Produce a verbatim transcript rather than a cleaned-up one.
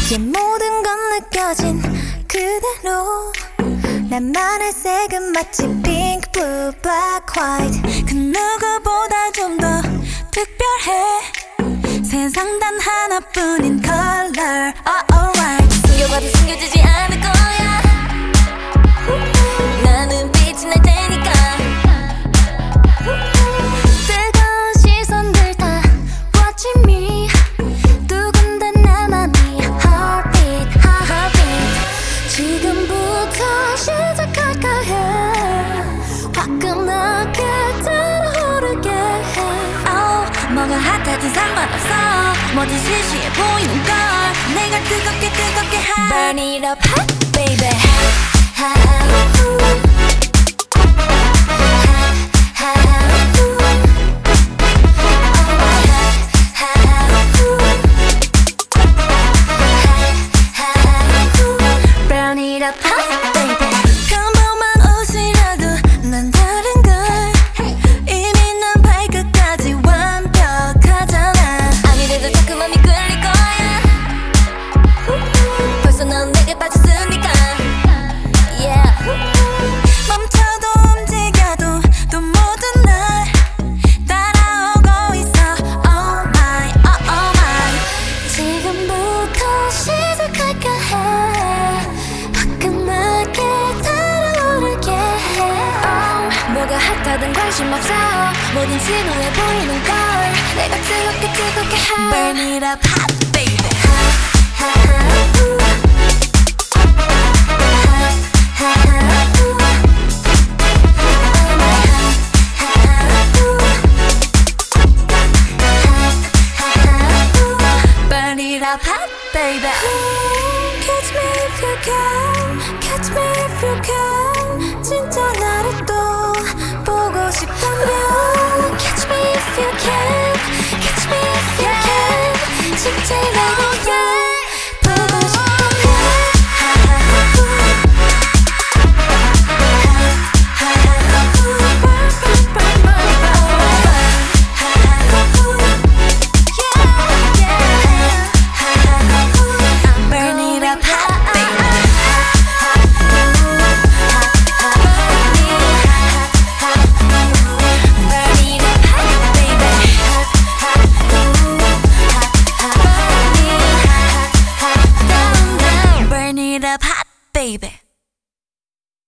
이제 모든 건 느껴진 그대로 나만의 색은 마치 pink, blue, black, white 그 누구보다 좀 더 특별해 세상 단 하나뿐인 color oh, alright 숨겨봐도 숨겨지지 않을 거야 나는 빛이 날 테니까 뜨거운 시선들 다 watching me 두근대 내 맘이 heartbeat, heartbeat 지금부터 시작할까 해 화끈하게 달아오르게 해 oh, 뭐가 핫하든 상관없어 뭐든 시시해 보이는 걸 내가 뜨겁게 뜨겁게 해 Burn it up hot baby hot, hot, ooh. 평범한 옷이라도 난 다른 걸 이미 난 발끝까지 완벽하잖아 아무래도 자꾸 맘이 끌릴 거야 벌써 넌 내게 빠졌으니까 yeah. 멈춰도 움직여도 또 모든 날 따라오고 있어 oh my oh oh my 지금부터 시작할까 해 뭐가 핫하든 관심 없어 뭐든 지루해 보이는 걸 내가 뜨겁게 뜨겁게 해 Burn it up hot baby hot, hot, hot,